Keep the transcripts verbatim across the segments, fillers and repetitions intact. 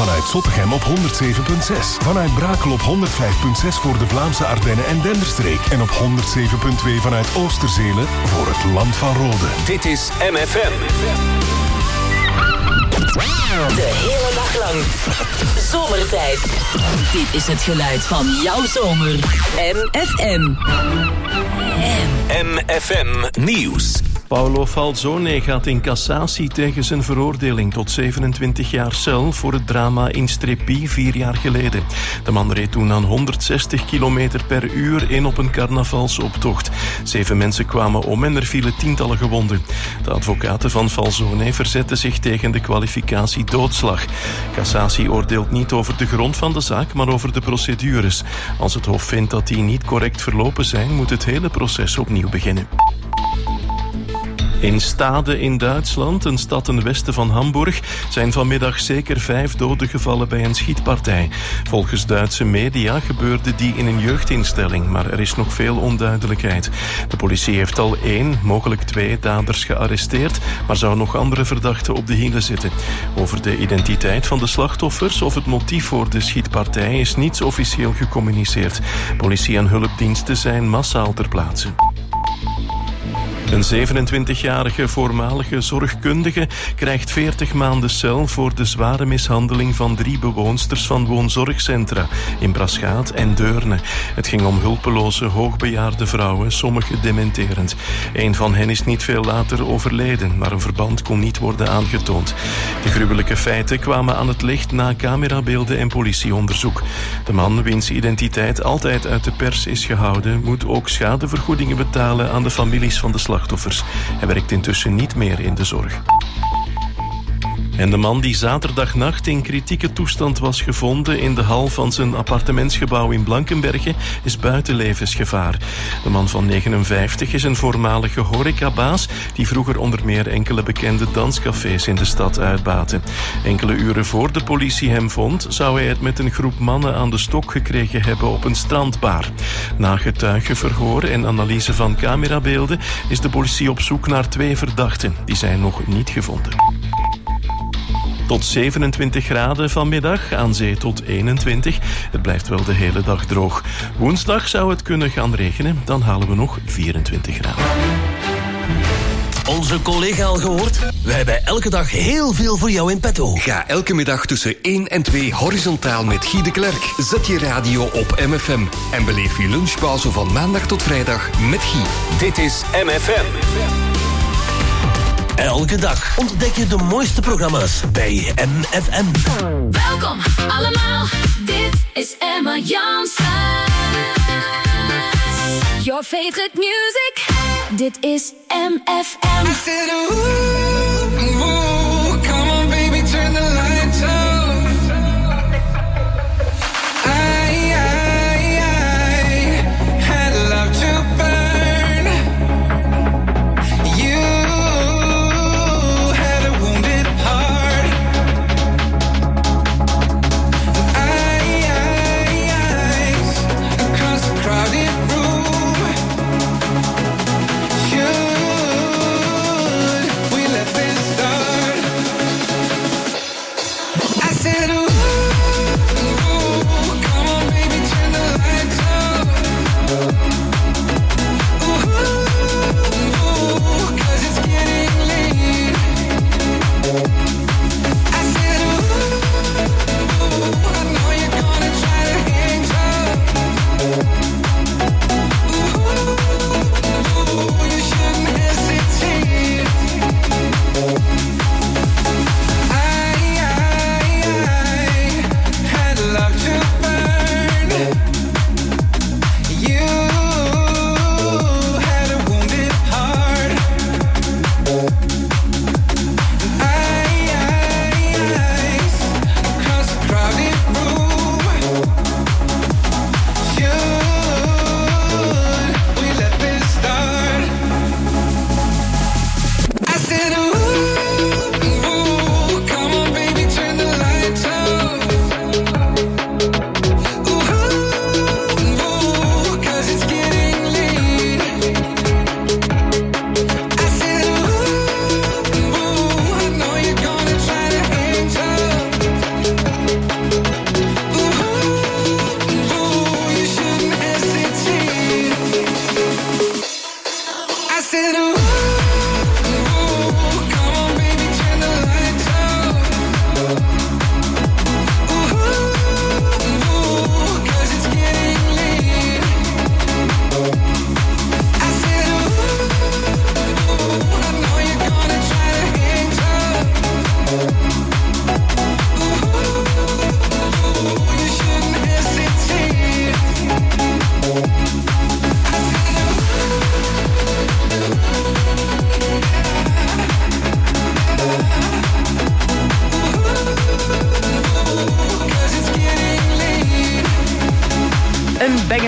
Vanuit Zottegem op honderd zeven komma zes. Vanuit Brakel op honderd vijf komma zes voor de Vlaamse Ardennen en Denderstreek. En op honderd zeven komma twee vanuit Oosterzelen voor het Land van Rode. Dit is M F M. De hele dag lang. Zomertijd. Dit is het geluid van jouw zomer. M F M. M F M Nieuws. Paolo Falzone gaat in cassatie tegen zijn veroordeling tot zevenentwintig jaar cel voor het drama in Strepi vier jaar geleden. De man reed toen aan honderdzestig kilometer per uur in op een carnavalsoptocht. Zeven mensen kwamen om en er vielen tientallen gewonden. De advocaten van Falzone verzetten zich tegen de kwalificatie doodslag. Cassatie oordeelt niet over de grond van de zaak, maar over de procedures. Als het Hof vindt dat die niet correct verlopen zijn, moet het hele proces opnieuw beginnen. In Stade in Duitsland, een stad ten westen van Hamburg, zijn vanmiddag zeker vijf doden gevallen bij een schietpartij. Volgens Duitse media gebeurde die in een jeugdinstelling, maar er is nog veel onduidelijkheid. De politie heeft al één, mogelijk twee daders gearresteerd, maar zou nog andere verdachten op de hielen zitten. Over de identiteit van de slachtoffers of het motief voor de schietpartij is niets officieel gecommuniceerd. Politie en hulpdiensten zijn massaal ter plaatse. Een zevenentwintigjarige voormalige zorgkundige krijgt veertig maanden cel voor de zware mishandeling van drie bewoonsters van woonzorgcentra in Braschaat en Deurne. Het ging om hulpeloze, hoogbejaarde vrouwen, sommige dementerend. Een van hen is niet veel later overleden, maar een verband kon niet worden aangetoond. De gruwelijke feiten kwamen aan het licht na camerabeelden en politieonderzoek. De man, wiens identiteit altijd uit de pers is gehouden, moet ook schadevergoedingen betalen aan de families van de slachtoffers. Hij werkt intussen niet meer in de zorg. En de man die zaterdagnacht in kritieke toestand was gevonden in de hal van zijn appartementsgebouw in Blankenberge is buiten levensgevaar. De man van negenenvijftig is een voormalige horecabaas die vroeger onder meer enkele bekende danscafés in de stad uitbaatte. Enkele uren voor de politie hem vond, zou hij het met een groep mannen aan de stok gekregen hebben op een strandbar. Na getuigenverhoor en analyse van camerabeelden is de politie op zoek naar twee verdachten. Die zijn nog niet gevonden. Tot zevenentwintig graden vanmiddag, aan zee tot eenentwintig. Het blijft wel de hele dag droog. Woensdag zou het kunnen gaan regenen, dan halen we nog vierentwintig graden. Onze collega al gehoord? Wij hebben elke dag heel veel voor jou in petto. Ga elke middag tussen één en twee horizontaal met Guy de Klerk. Zet je radio op M F M en beleef je lunchpauze van maandag tot vrijdag met Guy. Dit is M F M. Elke dag ontdek je de mooiste programma's bij M F M. Welkom allemaal, dit is Emma Jansen. Your favorite music, dit is M F M. I said, ooh, ooh, come on baby, turn the lights off. I, I, I had love to burn. You had a wounded heart. I, I, eyes across the crowded room. Should we let this start? I said, ooh, ooh, come on baby, turn the lights off. Ooh, ooh, 'cause it's getting late. I said, ooh, ooh, I know you're gonna try to hang tough. Ooh, ooh, you shouldn't hesitate. I, I, I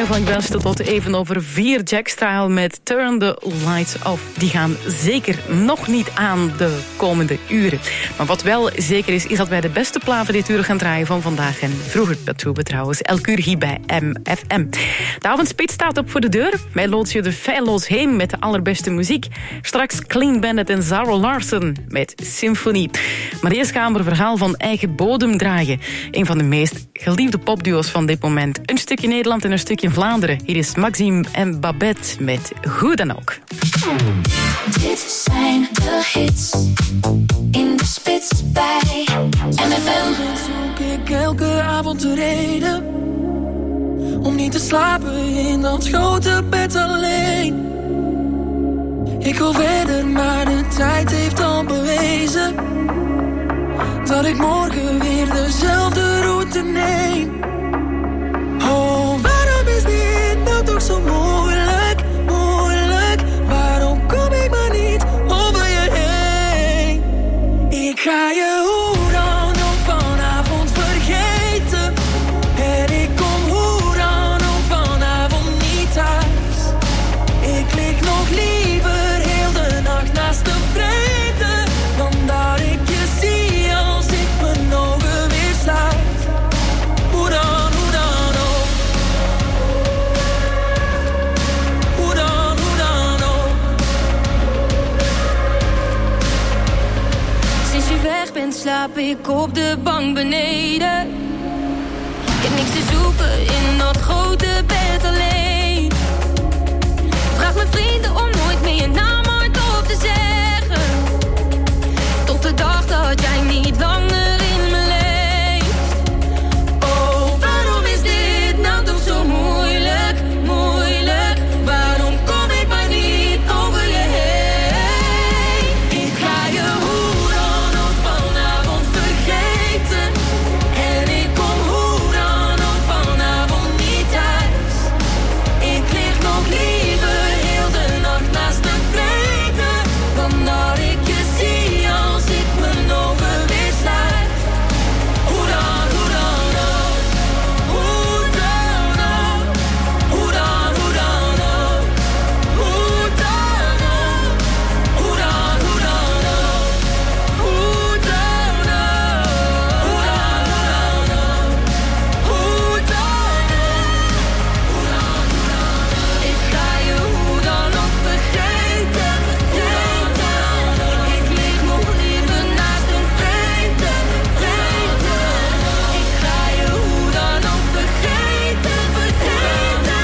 draaien van ik wenste tot even over vier Jackstyle met Turn the Lights Off. Die gaan zeker nog niet aan de komende uren. Maar wat wel zeker is, is dat wij de beste platen dit uur gaan draaien van vandaag. En vroeger, dat doen we trouwens, elk uur hier bij M F M. De avondspit staat op voor de deur. Wij loodsen je er feilloos heen met de allerbeste muziek. Straks Clean Bandit en Zara Larsson met Symfonie. Maar eerst gaan we een verhaal van eigen bodem dragen. Een van de meest geliefde popduo's van dit moment. Een stukje Nederland en een stukje Vlaanderen. Hier is Maxime en Babette met Hoe dan ook. Dit zijn de hits in de spits bij M F M. Zoek ik elke avond de reden om niet te slapen in dat grote bed alleen. Ik wil verder, maar de tijd heeft al bewezen dat ik morgen weer dezelfde route neem. Oh, waarom is dit nou toch zo moeilijk, moeilijk? Waarom kom ik maar niet over je heen? Ik ga je hoe dan ook vanavond vergeten. En ik kom hoe dan ook vanavond niet thuis. Ik lig nog liever heel de nacht naast de vrede dan dat ik je zie als ik mijn ogen weer sluit. Hoe dan, hoe dan ook. Hoe dan, hoe dan ook. Sinds je weg bent slaap ik op de bank beneden. Ik heb niks te zoeken in dat grote bed alleen. Vraag mijn vrienden om nooit meer je naam hardop te zeggen. Tot de dag dat jij niet langer in me leeft. Oh, waarom is dit nou toch zo moeilijk, moeilijk? Waarom kom ik maar niet over je heen? Ik ga je hoe dan ook vanavond vergeten. En ik kom hoe dan ook vanavond niet thuis. Ik lig nog liever heel de nacht naast de vrede dan dat ik je zie als ik mijn ogen weer sluit. Hoe dan, hoe dan ook. Hoe dan ook. Hoe dan, hoe dan ook. Hoe dan ook. Hoe dan, hoe dan ook. Hoe dan ook. Hoe dan, hoe dan ook. Hoe dan ook. Hoe dan, hoe dan ook. Ik ga je hoe dan ook vergeten, vergeten. Ik lig nog liever naast een vreemde, vreemde. Ik ga je hoe dan ook vergeten, vergeten.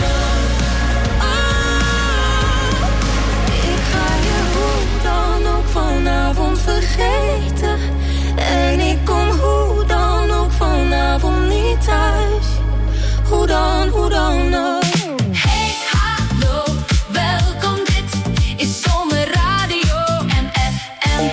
Oh, ik ga je hoe dan ook vanavond vergeten. En ik kom hoe dan ook vanavond niet thuis. Hoe dan, hoe dan ook. Hey, hallo, welkom, dit is Zomerradio M F M.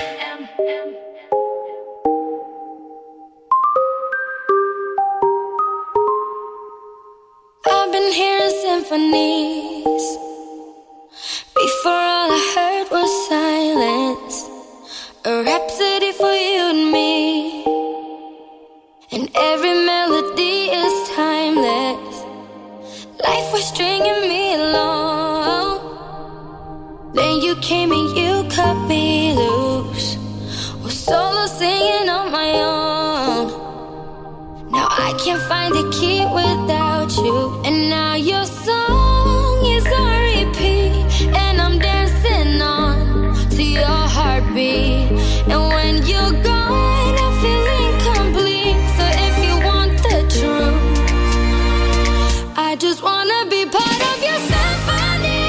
I've been hearing symphonies. Before all I heard was silence. A rhapsody for you and me. And every melody is timeless. Life was stringing me along. Then you came and you cut me loose. Was solo singing on my own. Now I can't find the key without you. And now your song is on repeat. And I'm dancing on to your heartbeat. And when you're gone, I feel incomplete. So if you want the truth, I just wanna be part of your symphony.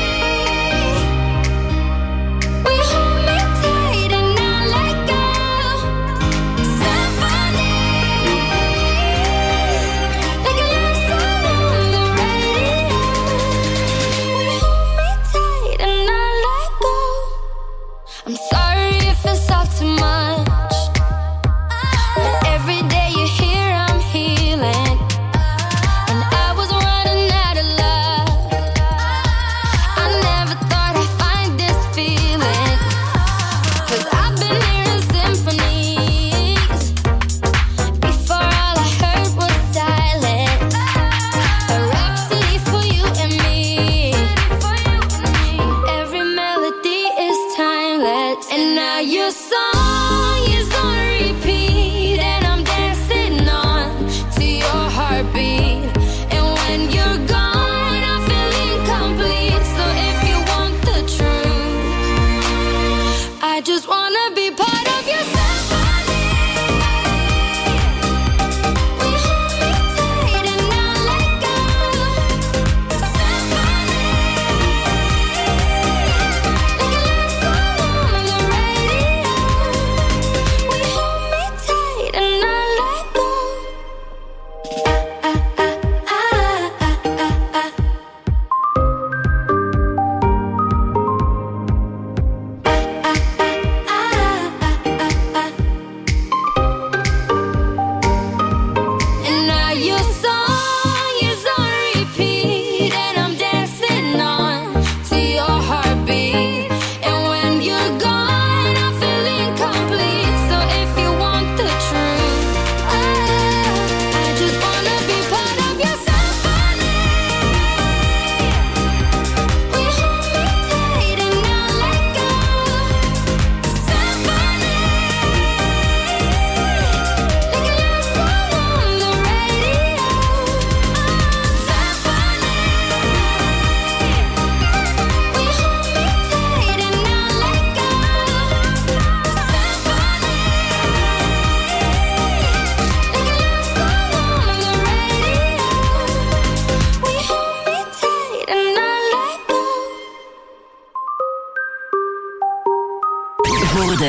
We hold me tight and not let go. Symphony, like a love song on the radio.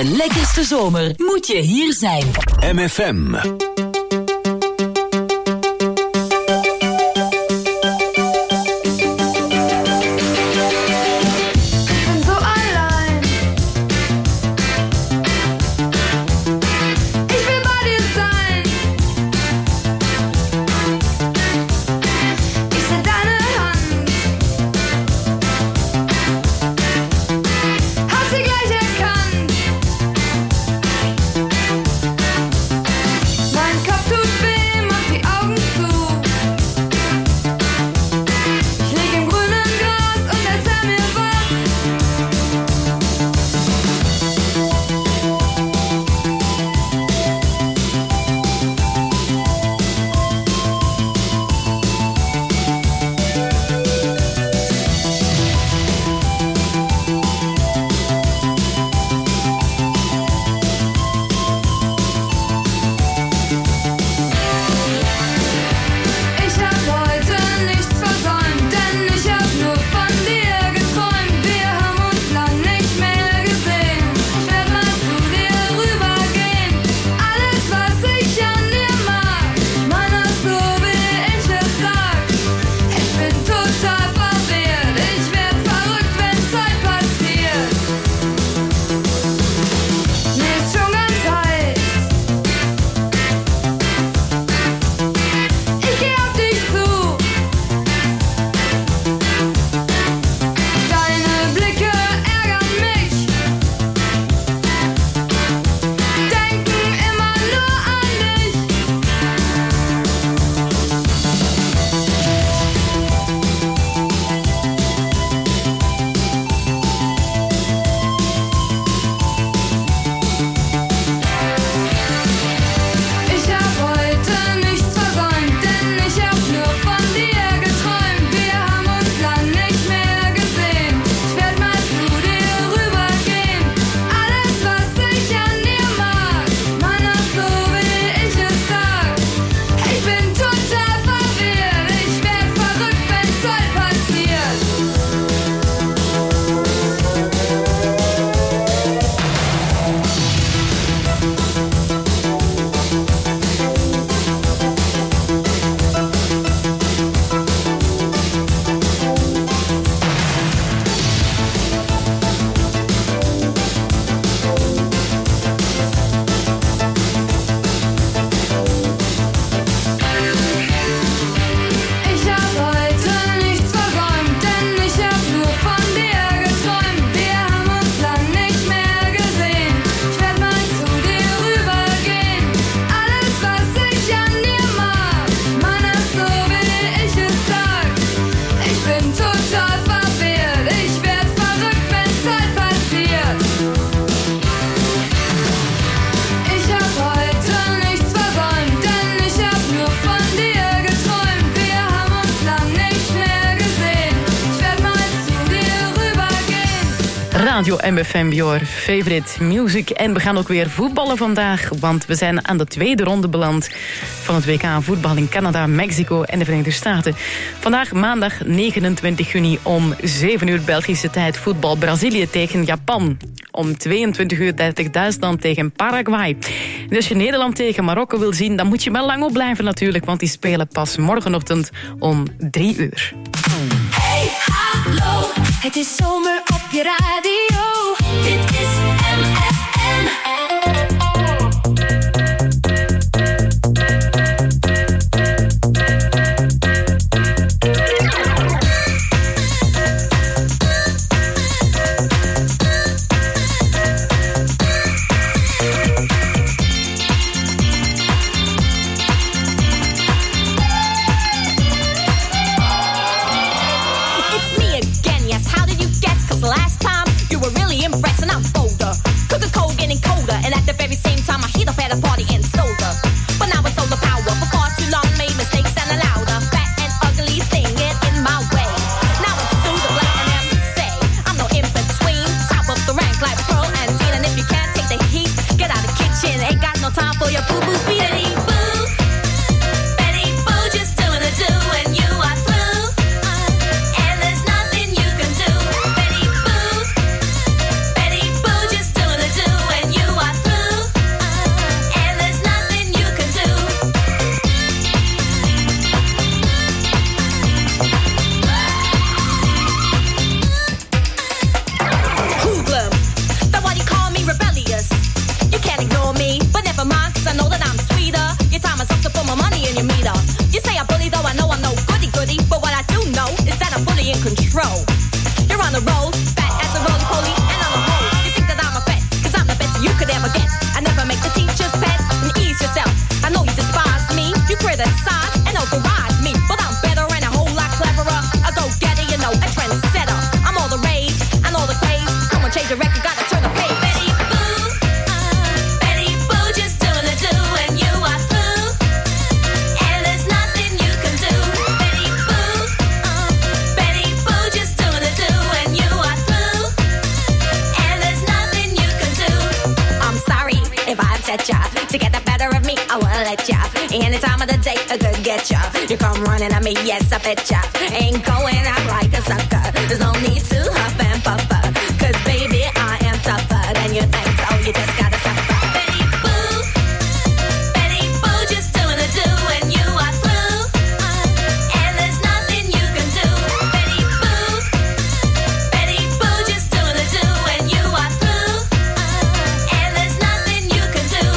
lekkerste zomer moet je hier zijn. M F M. Radio M F M, your favorite music. En we gaan ook weer voetballen vandaag, want we zijn aan de tweede ronde beland van het W K voetbal in Canada, Mexico en de Verenigde Staten. Vandaag maandag negenentwintig juni om zeven uur Belgische tijd voetbal Brazilië tegen Japan. Om tweeëntwintig uur dertig Duitsland tegen Paraguay. En als je Nederland tegen Marokko wil zien, dan moet je wel lang opblijven natuurlijk, want die spelen pas morgenochtend om drie uur. Hey, hallo, het is zomer op je radio. Dit is M F M. Last time you were really impressed and I'm bolder. Cause the cold getting colder, and at the very same time I heat up at a party in Soldier. But now it's solar power, for far too long made mistakes and allowed a fat and ugly thing get in my way. Now it's through the black and have to say I'm no in between, top of the rank like Pearl and Dean. And if you can't take the heat, get out of the kitchen, ain't got no time for your boo boo Betty boo. Betty boo, just doing a do and you are through. And there's nothing you can do. Betty boo, Any time of the day, I could get ya. You come running at me, yes, I bet ya. Ain't going out like a sucker. There's no need to huff and puff. Cause baby, I am tougher than you think, so you just gotta suffer. Betty Boo, Betty Boo, just doing a do and you are through. And there's nothing you can do. Betty Boo, Betty Boo, just doing a do and you are through. And there's nothing you can do.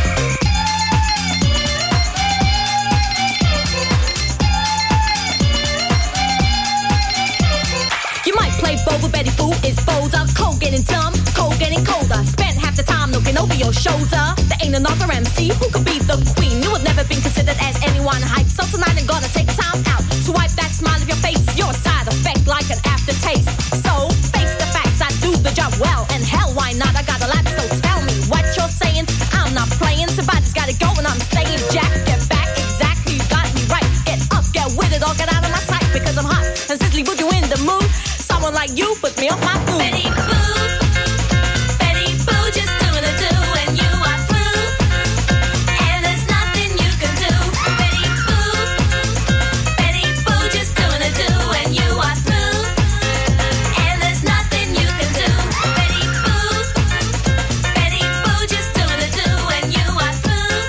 You might play bold, but Betty Boo is bolder. Cold getting dumb, cold getting colder. Spent half the time looking over your shoulder. There ain't another M C who could be the queen. You have never been considered as anyone hype. So tonight I'm gonna take time out to wipe that smile of your face. You're a side effect like an aftertaste. So face the facts, I do the job well. And hell, why not? I got a lot, so tell me what you're saying. I'm not playing, somebody's gotta go and I'm staying. Jack, get back, exactly, you got me right. Get up, get with it, or get out of my sight. Because I'm hot and sizzly, would you in the mood? Someone like you puts me off my food. Betty Boo, Betty Boo, just doing a do and you are through. And there's nothing you can do. Betty Boo, Betty Boo, just doing a do and you are through. And there's nothing you can do. Betty Boo, Betty Boo, just doing a do and you are through.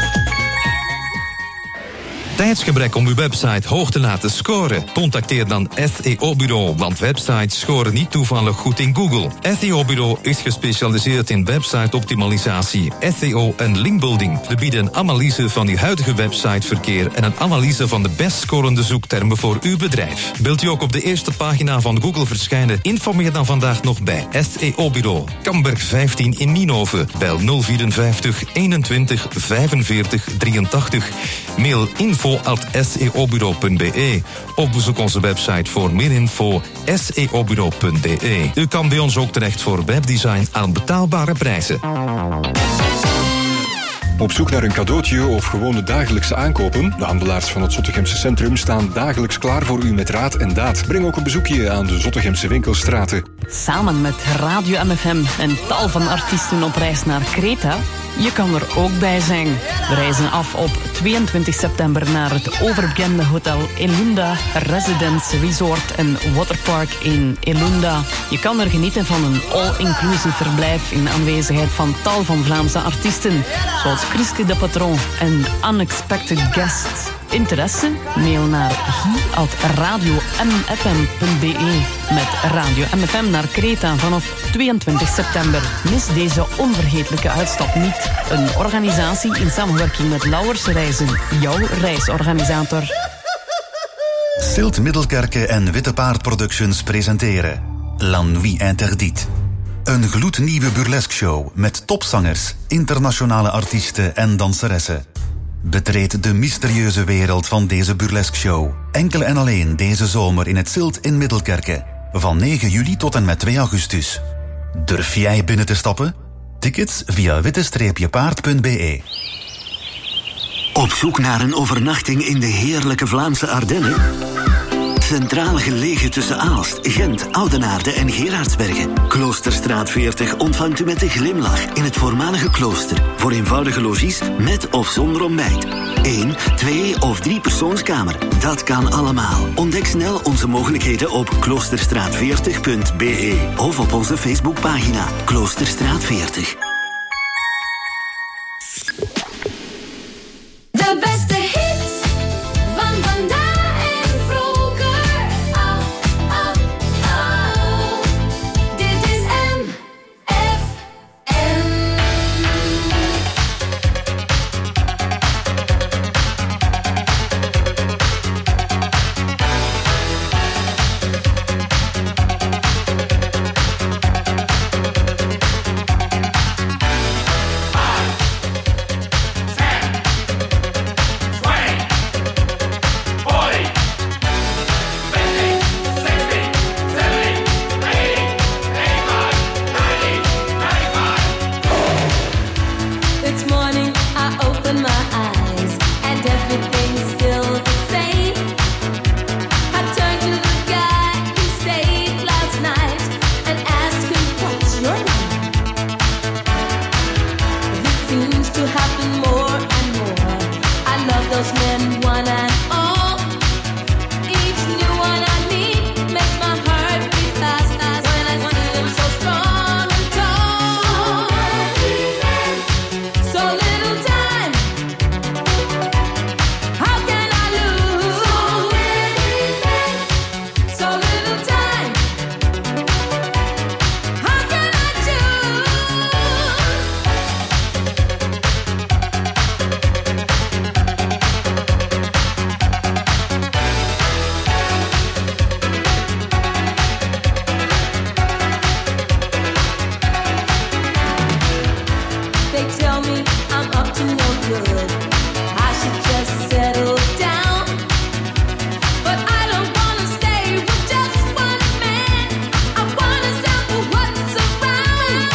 Tijdsgebrek om uw website hoog te laten scoren? Contacteer dan S E O-bureau, want websites scoren niet toevallig goed in Google. S E O-bureau is gespecialiseerd in website-optimalisatie, S E O en linkbuilding. We bieden een analyse van uw huidige websiteverkeer en een analyse van de best scorende zoektermen voor uw bedrijf. Wilt u ook op de eerste pagina van Google verschijnen? Informeer dan vandaag nog bij S E O-bureau. Kamberg vijftien in Nienhoven. Bel nul vierenvijftig eenentwintig vijfenveertig drieëntachtig. Mail info at s e o bureau punt b e of bezoek onze website voor meer info s e o bureau punt b e. U kan bij ons ook terecht voor webdesign aan betaalbare prijzen. Op zoek naar een cadeautje of gewone dagelijkse aankopen? De handelaars van het Zottegemse Centrum staan dagelijks klaar voor u met raad en daad. Breng ook een bezoekje aan de Zottegemse winkelstraten. Samen met Radio M F M en tal van artiesten op reis naar Kreta. Je kan er ook bij zijn. We reizen af op tweeëntwintig september naar het overbekende hotel Elunda Residence Resort en Waterpark in Elunda. Je kan er genieten van een all-inclusive verblijf in aanwezigheid van tal van Vlaamse artiesten, zoals Chriske de Patron en Unexpected Guests. Interesse? Mail naar guy at radio m f m punt b e met Radio M F M naar Kreta vanaf tweeëntwintig september. Mis deze onvergetelijke uitstap niet. Een organisatie in samenwerking met Lauwers Reizen, jouw reisorganisator. Silt Middelkerke en Witte Paard Productions presenteren La Nuit Interdite. Een gloednieuwe burlesque show met topzangers, internationale artiesten en danseressen. Betreed de mysterieuze wereld van deze burlesque show. Enkel en alleen deze zomer in het Silt in Middelkerke. Van negen juli tot en met twee augustus. Durf jij binnen te stappen? Tickets via witte paard punt b e. Op zoek naar een overnachting in de heerlijke Vlaamse Ardennen? Centraal gelegen tussen Aalst, Gent, Oudenaarde en Gerardsbergen. Kloosterstraat veertig ontvangt u met een glimlach in het voormalige klooster. Voor eenvoudige logies met of zonder ontbijt. Eén, twee of drie persoonskamer. Dat kan allemaal. Ontdek snel onze mogelijkheden op kloosterstraat veertig punt b e of op onze Facebookpagina Kloosterstraat veertig. De beste hits van vandaag en vroeger. Oh, oh, oh. Dit is M F M. those men, one and all. Each new one I meet makes my heart beat fast, fast. When I see them so strong and tall. So little time, how can I lose? So little time, how can I choose? They tell me I'm up to no good. I should just settle down. But I don't wanna stay with just one man. I wanna sample what's around.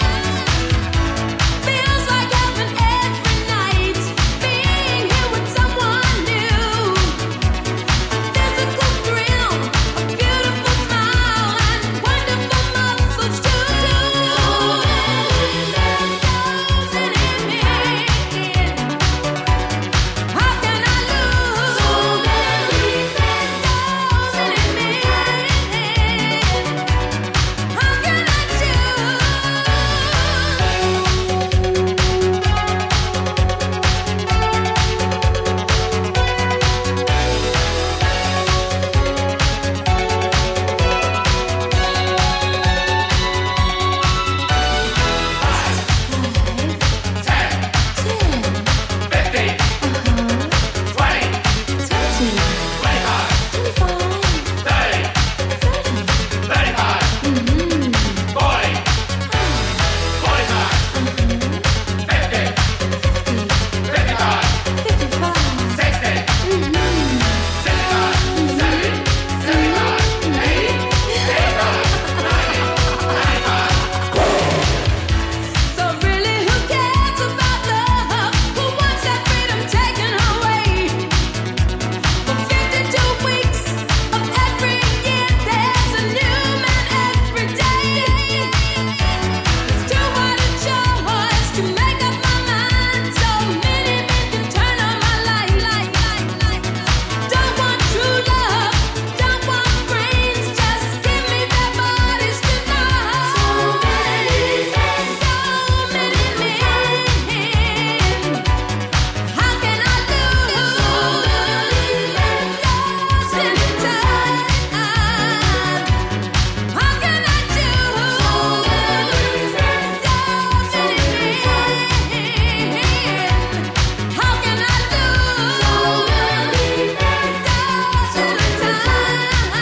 Feels like heaven every night. Being here with someone new. Physical thrill, a beautiful smile, and wonderful muscles too. How can I lose? So many souls in me. How can I choose? So really, who cares about love? Who wants that freedom taken away? For fifty-two weeks of every year, there's a new man every day. It's too hard a choice to make up my mind. So many men can turn on my light. Don't want true love, don't want brains, just give me their bodies tonight. So many men, so many men. How can I lose? So many men, so many time. How can I choose? So many men, so many men. How can I lose? So many men, so many time.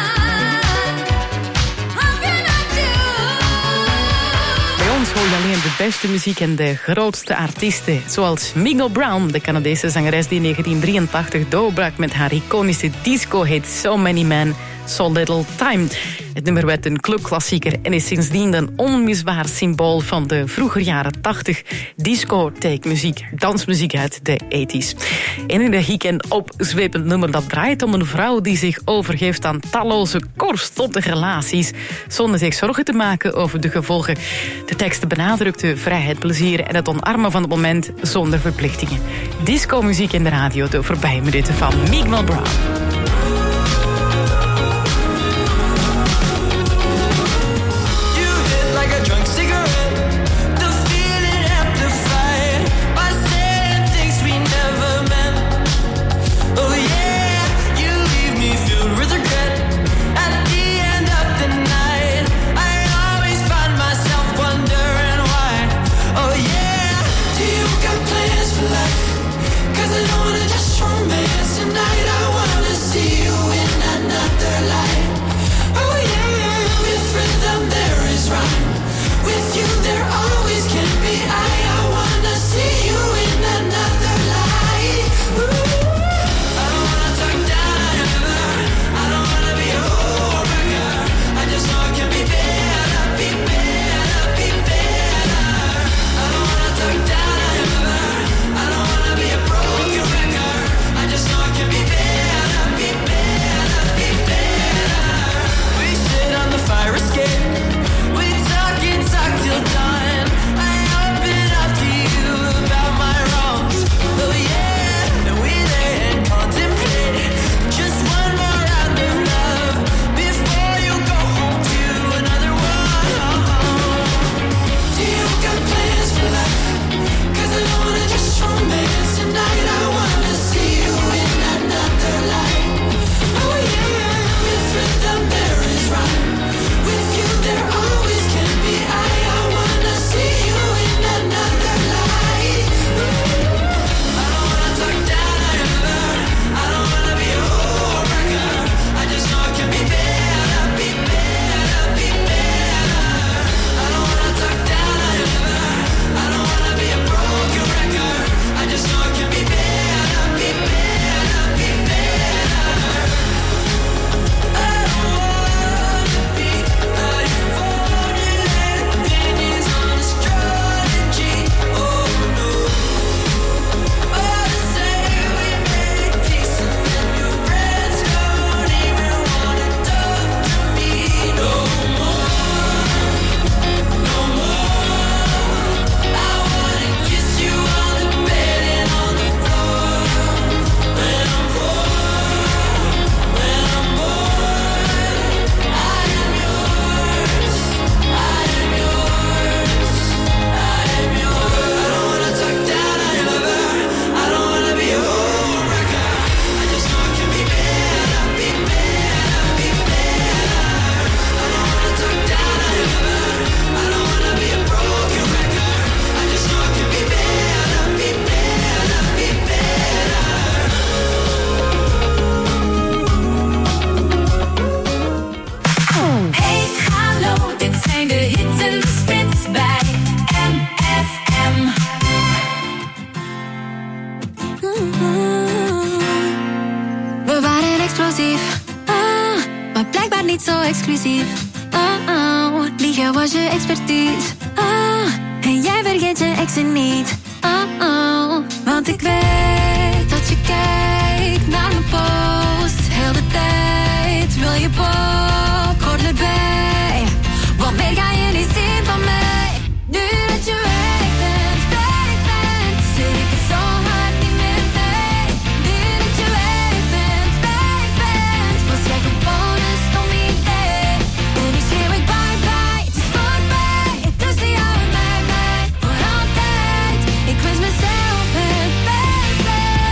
How can I choose? Bij ons hoor je alleen de beste muziek en de grootste artiesten. Zoals Miguel Brown, de Canadese zangeres die in negentien drieëntachtig doorbrak met haar iconische disco-hit So Many Men, So Little Time. Het nummer werd een clubklassieker en is sindsdien een onmisbaar symbool van de vroeger jaren tachtig discotheekmuziek, dansmuziek uit de tachtiger. Een energiek en opzwepend nummer dat draait om een vrouw die zich overgeeft aan talloze kortstondige relaties zonder zich zorgen te maken over de gevolgen. De tekst benadrukte vrijheid, plezier en het omarmen van het moment zonder verplichtingen. Disco-muziek in de radio, de voorbije minuten van Miguel Brown. Cause I don't wanna just romance tonight. I wanna niet zo exclusief. Oh oh, liegen was je expertise. Oh, en jij vergeet je exen niet. Oh oh, want ik weet dat je kijkt naar mijn post. Heel de tijd wil je popcorn erbij. Want meer ga je niet zien van mij. Nu dat je weg bent, weg bent, zit ik er zo hard niet meer bij. Nu dat je weg bent, weg bent, was jij gewoon een stom idee. En nu schreeuw ik bye bye, het is voorbij. Tussen jou en mij, mij, voor altijd. Ik wens mezelf het beste.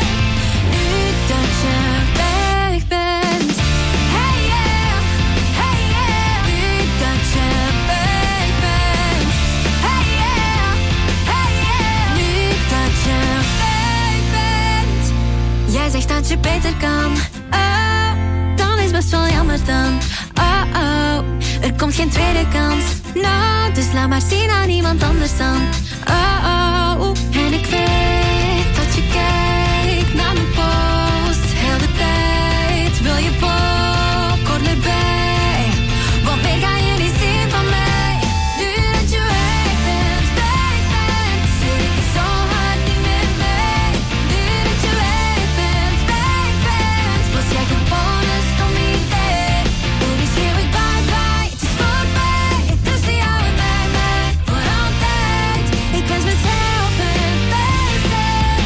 Nu dat je weg bent. Hey yeah, hey yeah. Nu dat je weg bent. Hey yeah, hey yeah. Nu dat je weg bent. Jij zegt dat je beter kan. Oh, dan is best wel jammer dan. Oh oh, er komt geen tweede kans. Nou, dus laat maar zien aan iemand anders dan. Oh oh, en ik weet dat je kijkt naar mijn post. Heel de tijd wil je popcorn erbij. Want meer ga je niet zien van mij. Nu dat je weg bent, weg bent, zit ik er zo hard niet meer mee. Nu dat je weg bent, weg bent, was jij gewoon een stom idee. En nu schreeuw ik bye bye, het is voorbij. Tussen jou en mij, mij, voor altijd. Ik wens mezelf het beste.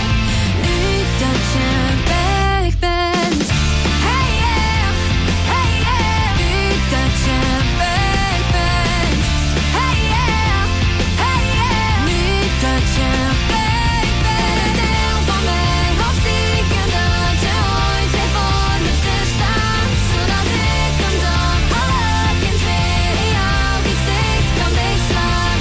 Nu dat je weg bent. Hey yeah, hey yeah. Nu dat je weg bent. Hey yeah, hey yeah. Nu dat je weg bent. Deel van mij, hoop stiekem dat je ooit weer voor me te staan. Zodat ik hem dan alle kind weer in jouw gezicht kan dichtslaan.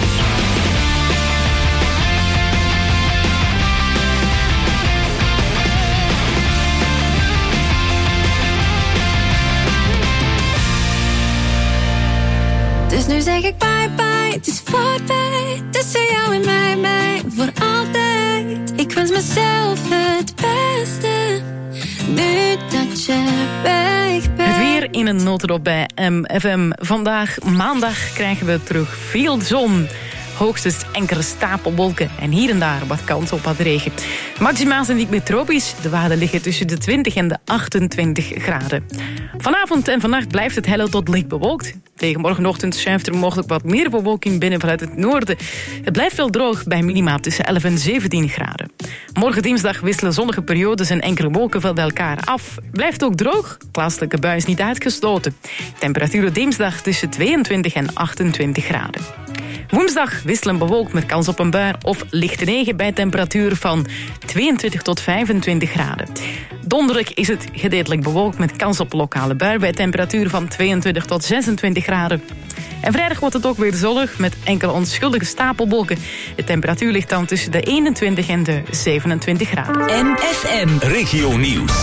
Dus nu zeg ik bye bye, het is voorbij. Tussen jou en mij, mij, voor altijd. Ik wens mezelf het beste. Nu dat je weg bent. Het weer in een notendop bij M F M. Vandaag, maandag, krijgen we terug veel zon. Hoogstens enkele stapelwolken en hier en daar wat kans op wat regen. Maximaal zijn niet meer tropisch. De waarden liggen tussen de twintig en de achtentwintig graden. Vanavond en vannacht blijft het helle tot licht bewolkt. Tegen morgenochtend schuift er mogelijk wat meer bewolking binnen vanuit het noorden. Het blijft wel droog bij minima tussen elf en zeventien graden. Morgen dinsdag wisselen zonnige periodes en enkele wolkenvelden elkaar af. Blijft ook droog, plaatselijke bui is niet uitgesloten. Temperaturen dinsdag tussen tweeëntwintig en achtentwintig graden. Woensdag wisselen bewolkt met kans op een bui of lichte regen bij temperatuur van tweeëntwintig tot vijfentwintig graden. Donderdag is het gedeeltelijk bewolkt met kans op lokale bui bij temperatuur van tweeëntwintig tot zesentwintig graden. En vrijdag wordt het ook weer zonnig met enkele onschuldige stapelwolken. De temperatuur ligt dan tussen de eenentwintig en de zevenentwintig graden. M F M Regio Nieuws.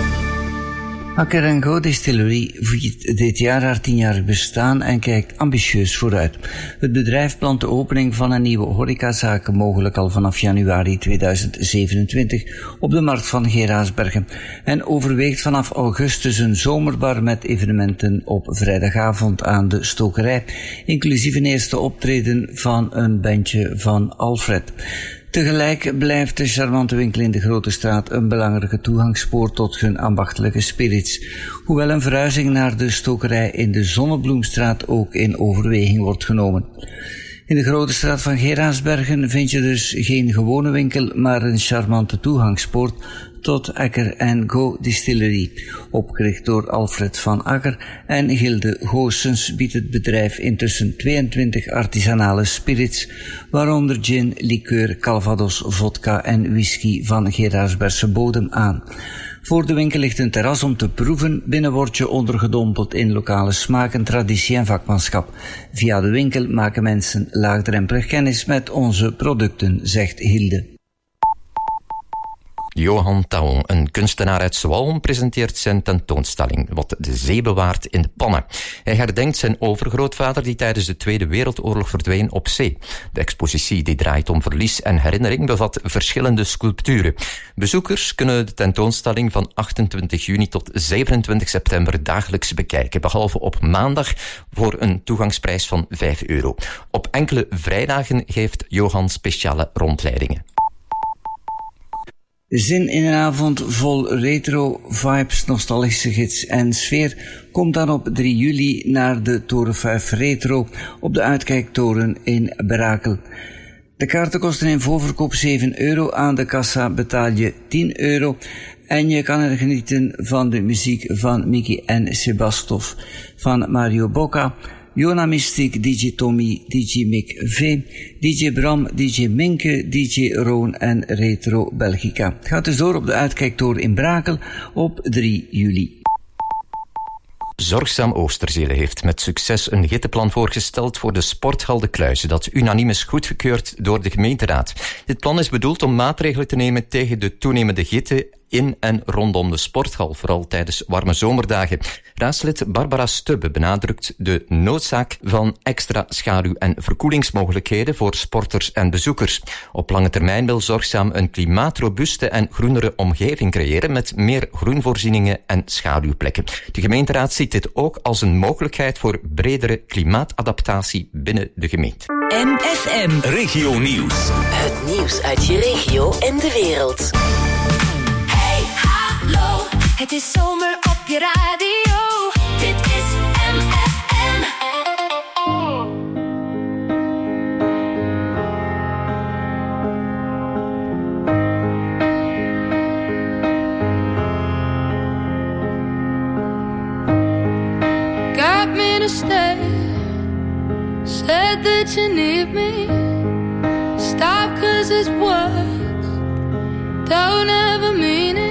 Akker en Go Distillery viert dit jaar haar tienjarig bestaan en kijkt ambitieus vooruit. Het bedrijf plant de opening van een nieuwe horecazaak mogelijk al vanaf januari tweeduizend zevenentwintig op de markt van Geraardsbergen en overweegt vanaf augustus een zomerbar met evenementen op vrijdagavond aan de Stokerij, inclusief een eerste optreden van een bandje van Alfred. Tegelijk blijft de charmante winkel in de Grote Straat een belangrijke toegangspoort tot hun ambachtelijke spirits, hoewel een verhuizing naar de stokerij in de Zonnebloemstraat ook in overweging wordt genomen. In de Grote Straat van Geraardsbergen vind je dus geen gewone winkel, maar een charmante toegangspoort tot Akker and Go Distillery. Opgericht door Alfred van Akker en Gilde Goossens biedt het bedrijf intussen tweeëntwintig artisanale spirits, waaronder gin, liqueur, calvados, vodka en whisky van Geraardsbergse bodem aan. Voor de winkel ligt een terras om te proeven, binnen word je ondergedompeld in lokale smaken, traditie en vakmanschap. Via de winkel maken mensen laagdrempelig kennis met onze producten, zegt Hilde. Johan Taon, een kunstenaar uit Zwalm, presenteert zijn tentoonstelling Wat de zee bewaart in de pannen. Hij herdenkt zijn overgrootvader die tijdens de Tweede Wereldoorlog verdween op zee. De expositie die draait om verlies en herinnering bevat verschillende sculpturen. Bezoekers kunnen de tentoonstelling van achtentwintig juni tot zevenentwintig september dagelijks bekijken, behalve op maandag voor een toegangsprijs van vijf euro. Op enkele vrijdagen geeft Johan speciale rondleidingen. Zin in een avond vol retro, vibes, nostalgische gids en sfeer komt dan op drie juli naar de Toren vijf Retro op de Uitkijktoren in Brakel. De kaarten kosten in voorverkoop zeven euro, aan de kassa betaal je tien euro en je kan er genieten van de muziek van Mickey en Sebastov, van Mario Bocca, Jona Mystic, D J Tommy, D J Mick V, D J Bram, D J Minke, D J Roon en Retro Belgica. Het gaat dus door op de Uitkijktoren in Brakel op drie juli. Zorgzaam Oosterzele heeft met succes een gittenplan voorgesteld voor de sporthal De Kluizen, dat unaniem is goedgekeurd door de gemeenteraad. Dit plan is bedoeld om maatregelen te nemen tegen de toenemende hitte in en rondom de sporthal, vooral tijdens warme zomerdagen. Raadslid Barbara Stubbe benadrukt de noodzaak van extra schaduw- en verkoelingsmogelijkheden voor sporters en bezoekers. Op lange termijn wil Zorgzaam een klimaatrobuuste en groenere omgeving creëren met meer groenvoorzieningen en schaduwplekken. De gemeenteraad ziet dit ook als een mogelijkheid voor bredere klimaatadaptatie binnen de gemeente. M F M Regio Nieuws. Het nieuws uit je regio en de wereld. Hallo, het is zomer op je radio. Dit is M F M. Got me to stay. Said that you need me. Stop 'cause it's words don't ever mean it.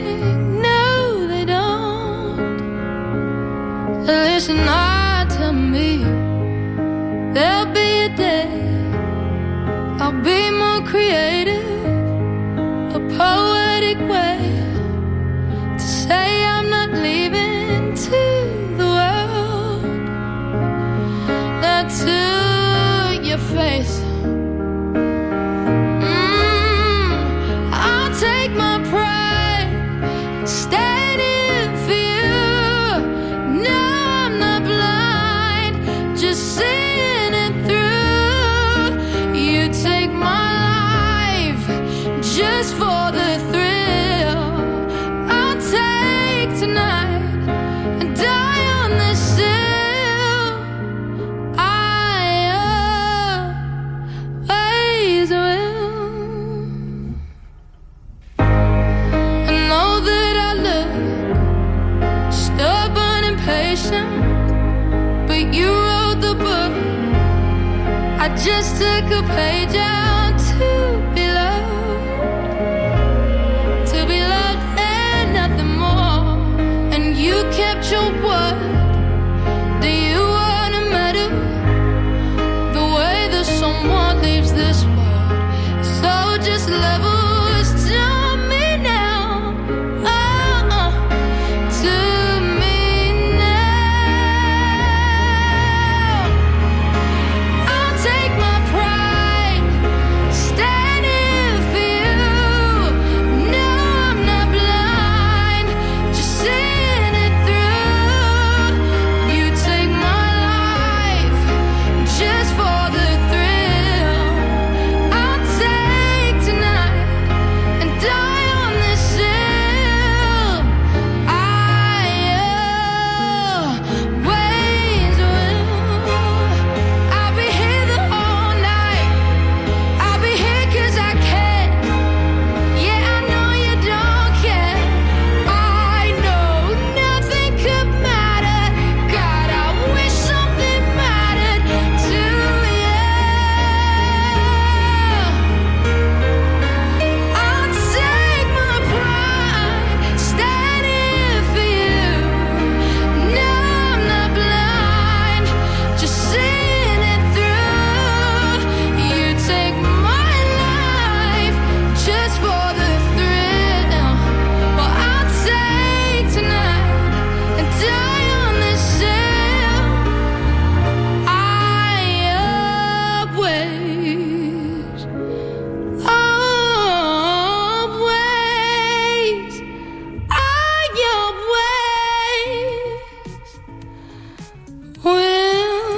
Listen hard to me. There'll be a day I'll be more creative, a poetic way to say I'm not leaving to the world, not to your face. Mm, I'll take my pride, stand in for you. No, seeing it through. You take my life just for the thrill. I'll take tonight and die on this hill. I always will. I know that I look stubborn and patient, but you the book. I just took a page out to be loved, to be loved and nothing more. And you kept your word. Do you wanna matter the way that someone leaves this world? So just level to me now. Oh, uh, to stay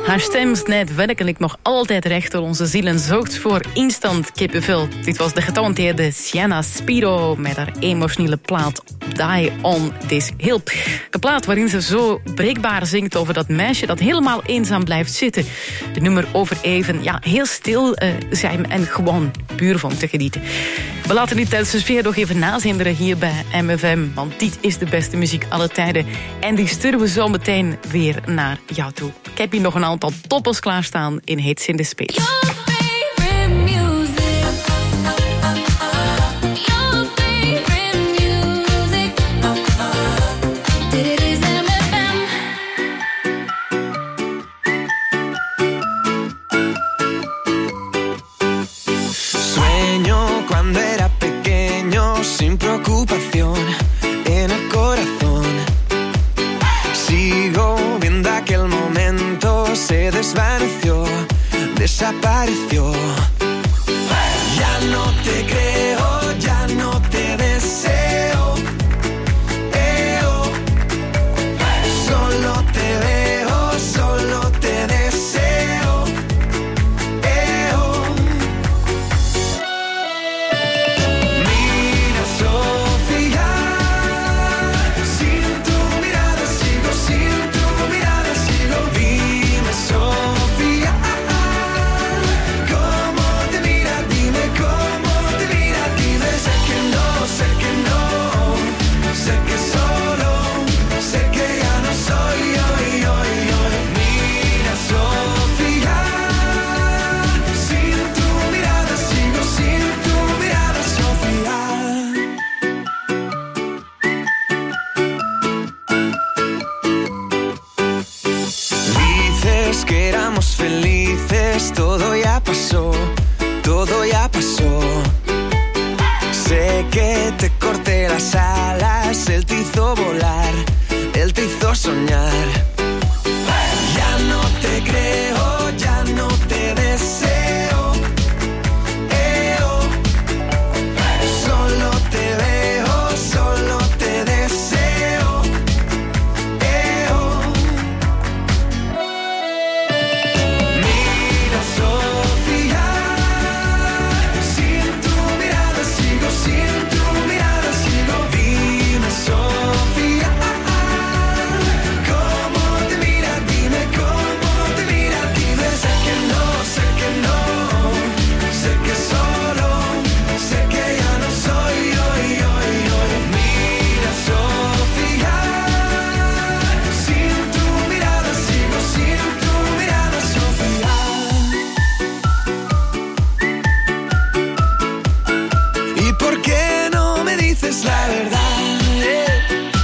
Haar stem snijdt werkelijk nog altijd recht door onze ziel en zorgt voor instant kippenvel. Dit was de getalenteerde Sienna Spiro met haar emotionele plaat Die on This Hill. De plaat waarin ze zo breekbaar zingt over dat meisje dat helemaal eenzaam blijft zitten. De nummer over even ja, heel stil uh, zijn en gewoon puur van te genieten. We laten die tijdens de sfeer nog even nazinderen hier bij M F M, want dit is de beste muziek aller tijden. En die sturen we zo meteen weer naar jou toe. Ik heb hier nog een aantal toppers klaarstaan in Hits in the Space. Sin preocupación en el corazón. Sigo viendo aquel momento, se desvaneció, desapareció. Ya no te creo, ya no te deseo. Eh, oh. Solo te veo, solo te deseo. Eh, oh. Felices, todo ya pasó, todo ya pasó. Sé que te corté las alas, él te hizo volar, él te hizo soñar. Ya no te creo, ya no te deseo. Eh, oh. Solo te veo, solo te deseo. Eh, oh. La verdad, eh.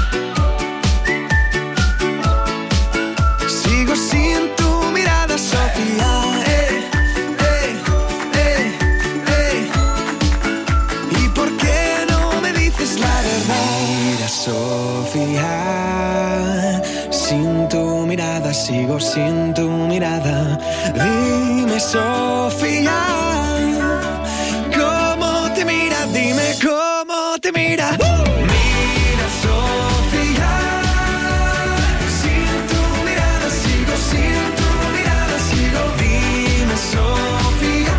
Sigo sin tu mirada, Sofía, eh, eh, eh, eh. ¿Y por qué no me dices la verdad? Mira, Sofía, sin tu mirada, sigo sin tu mirada. Dime, Sofía, ¿cómo te mira? Dime cómo te mira. Mira, Sofía, sin tu mirada sigo, sin tu mirada sigo. Dime, Sofía,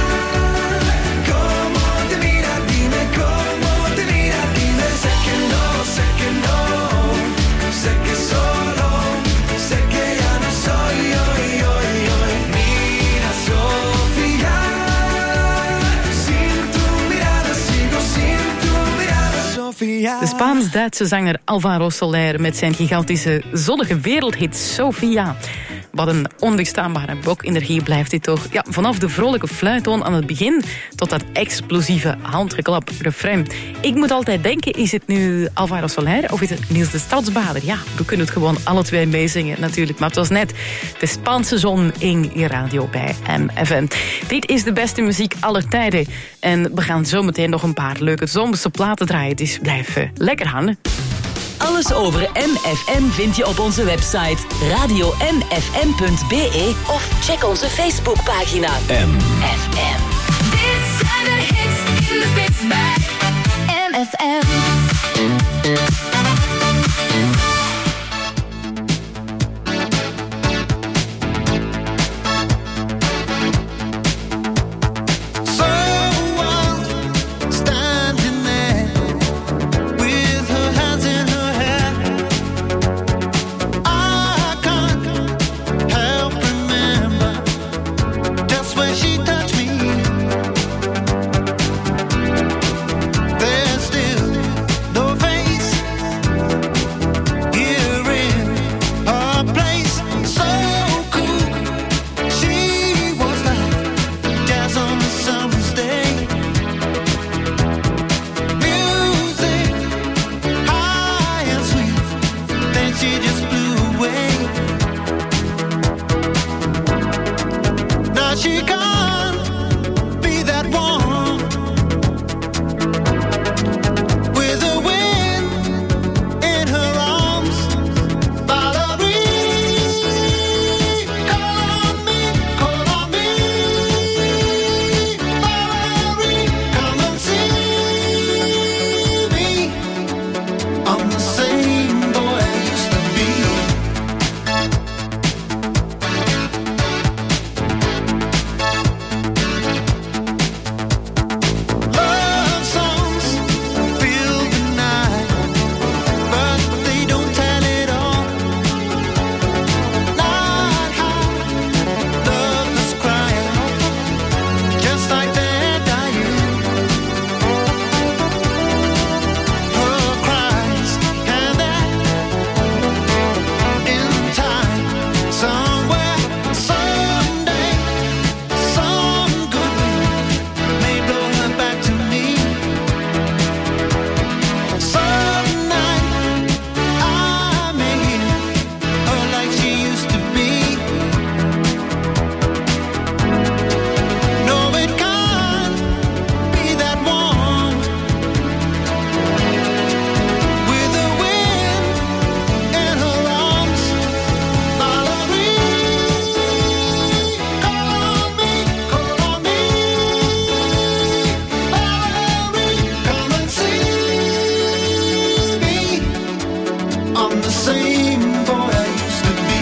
¿cómo te mira? Dime cómo te mira. Dime, sé que no, sé que no, sé que solo, sé que ya no soy hoy, hoy, hoy. Mira, Sofía, sin tu mirada sigo, sin tu mirada, Sofía. De Spaans-Duitse zanger Alvaro Soler met zijn gigantische zonnige wereldhit Sofia. Wat een onweerstaanbare bokenergie blijft dit toch. Ja, vanaf de vrolijke fluittoon aan het begin tot dat explosieve handgeklap refrein. Ik moet altijd denken, is het nu Alvaro Soler of is het Niels de Stadsbader? Ja, we kunnen het gewoon alle twee meezingen natuurlijk. Maar het was net de Spaanse zon in je radio bij M F M. Dit is de beste muziek aller tijden. En we gaan zo meteen nog een paar leuke zomerse platen draaien. Dus blijf uh, lekker hangen. Alles over M F M vind je op onze website radio m f m punt b e of check onze Facebookpagina M F M. Dit zijn de hits in de spits bij M F M. same boy I used to be.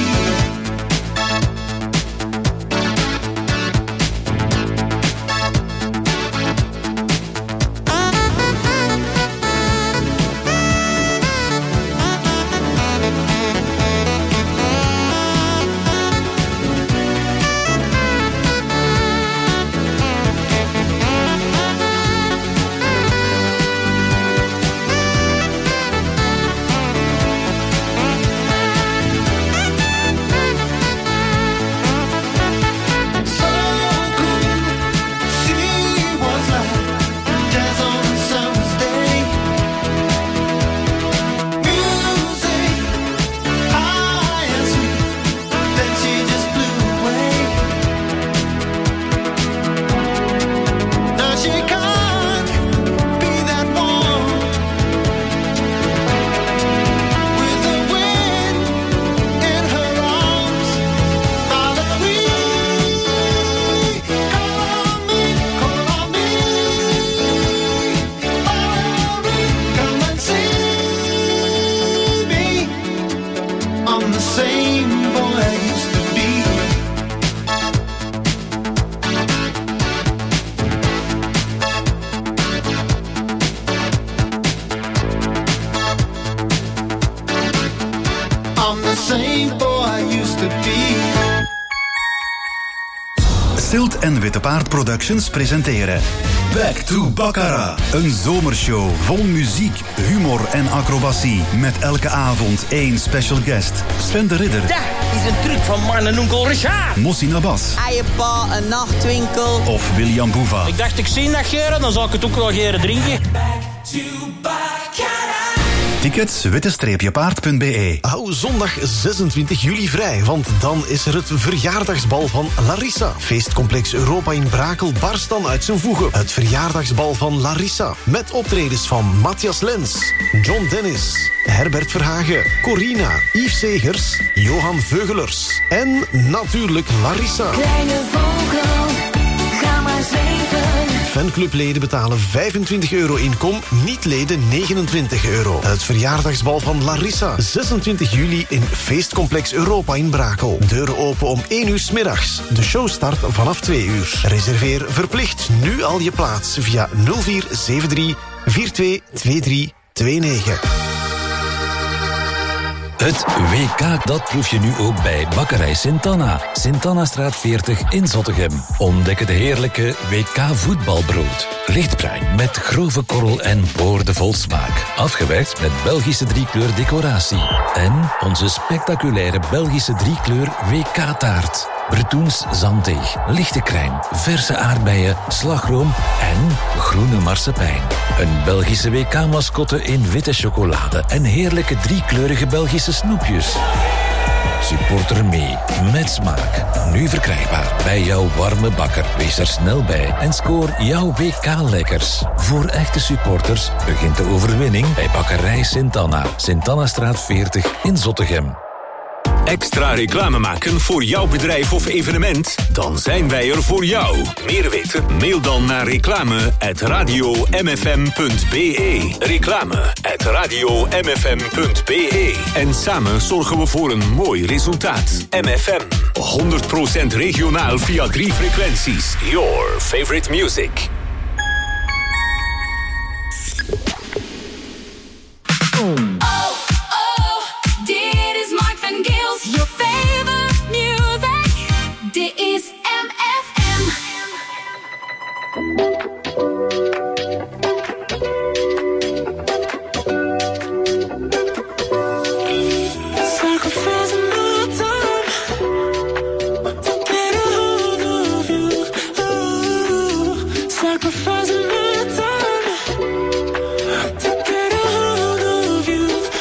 Silt en Witte Paard Productions presenteren Back to Baccarat. Een zomershow vol muziek, humor en acrobatie. Met elke avond één special guest. Sven de Ridder. Dat is een truc van man en onkel Richard. Mossin Abbas. Eiepa, een nachtwinkel. Of William Boeva. Ik dacht, ik zie dat geren, dan zal ik het ook wel geren drinken. Tickets witte-paard punt b e. Hou zondag zesentwintig juli vrij, want dan is er het verjaardagsbal van Larissa. Feestcomplex Europa in Brakel barst dan uit zijn voegen. Het verjaardagsbal van Larissa. Met optredens van Matthias Lens, John Dennis, Herbert Verhagen, Corina, Yves Segers, Johan Veugelers en natuurlijk Larissa. Kleine vogel, ga maar zweven. Fanclubleden betalen vijfentwintig euro inkom, niet-leden negenentwintig euro. Het verjaardagsbal van Larissa. zesentwintig juli in Feestcomplex Europa in Brakel. Deuren open om één uur 's middags. De show start vanaf twee uur. Reserveer verplicht nu al je plaats via nul vier zeven drie vier twee twee drie twee negen. Het W K, dat proef je nu ook bij Bakkerij Sint-Anna. Sint-Anna-straat veertig in Zottegem. Ontdek het heerlijke W K voetbalbrood. Lichtbruin met grove korrel en boordevol smaak. Afgewerkt met Belgische driekleur decoratie. En onze spectaculaire Belgische driekleur W K-taart. Bretoens zanddeeg, lichte crème, verse aardbeien, slagroom en groene marsepein. Een Belgische W K-mascotte in witte chocolade en heerlijke driekleurige Belgische snoepjes. Supporter mee, met smaak. Nu verkrijgbaar bij jouw warme bakker. Wees er snel bij en scoor jouw W K-lekkers. Voor echte supporters begint de overwinning bij Bakkerij Sint-Anna. Sint-Anna-straat veertig in Zottegem. Extra reclame maken voor jouw bedrijf of evenement? Dan zijn wij er voor jou. Meer weten? Mail dan naar reclame at radio m f m punt b e. Reclame at radio m f m punt b e. En samen zorgen we voor een mooi resultaat. M F M. honderd procent regionaal via drie frequenties. Your favorite music. Your favorite music. Dit is M F M. Sacrificing my time to get a hold of you. Ooh, sacrificing my time to get a hold of you.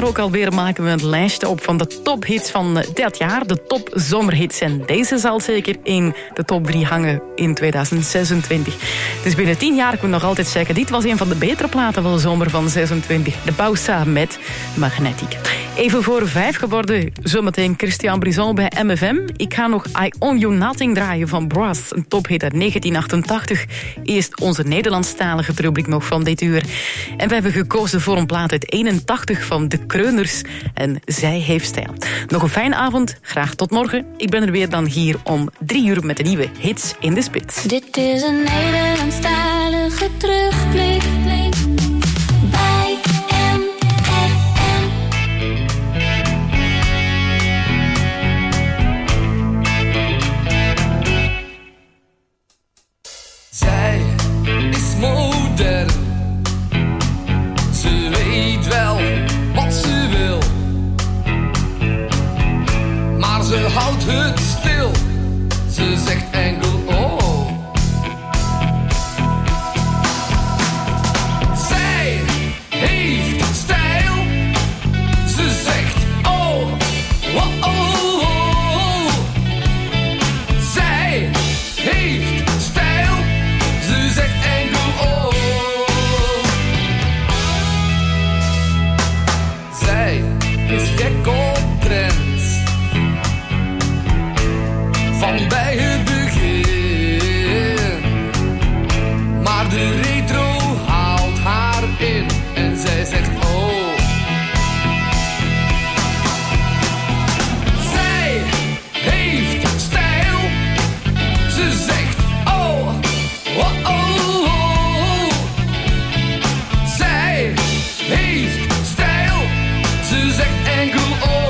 ook alweer maken we een lijstje op van de tophits van dit jaar. De top zomerhits. En deze zal zeker in de top drie hangen in tweeduizend zesentwintig. Dus binnen tien jaar kunnen we nog altijd zeggen... dit was een van de betere platen van de zomer van zesentwintig. De Bausa met Magnetiek. Even voor vijf geworden. Zometeen Christian Brison bij M F M. Ik ga nog I Own You Nothing draaien van Brass. Een tophit uit negentien achtentachtig. Eerst onze Nederlandstalige rubriek nog van dit uur. En we hebben gekozen voor een plaat uit eenentachtig van De Kreuners. En Zij heeft stijl. Nog een fijne avond. Graag tot morgen. Ik ben er weer dan hier om drie uur met de nieuwe hits in de spits. Dit is een Nederlandstalige terugblik. Bij M F M. Zij is modern. Ze weet wel wat ze wil. Maar ze houdt het stil. Ze zegt enkel oh. Zij heeft stijl. Ze zegt oh. Oh, oh, oh. Zij heeft stijl. Ze zegt enkel oh. Zij is gek op trends. Van bij het begin. Maar de retro haalt haar in. En zij zegt oh. Zij heeft stijl. Ze zegt oh. Oh, oh, oh. Zij heeft stijl. Ze zegt enkel oh.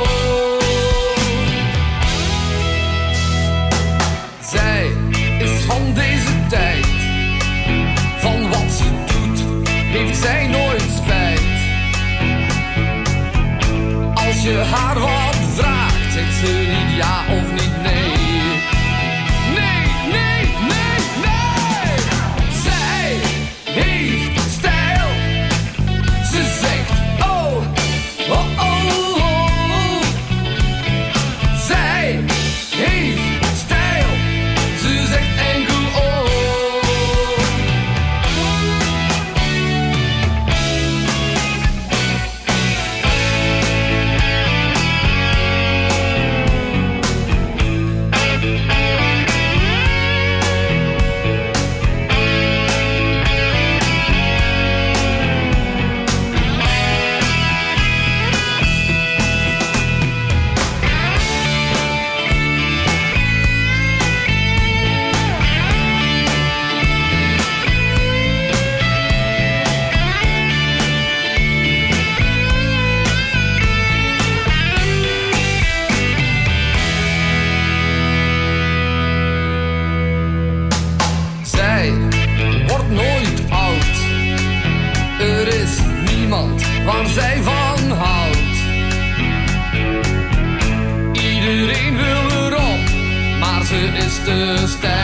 Zij is van deze tijd. Van wat ze doet, heeft zij nooit spijt. Als je haar wat vraagt, zegt ze niet ja of niet nee. Nee, nee, nee, nee. Zij heeft stijl. Ze zegt oh, oh, oh, oh. Zij heeft stijl. Ze zegt enkel oh. Zij wordt nooit oud. Er is niemand waar zij van houdt. Iedereen wil erop, maar ze is te sterk.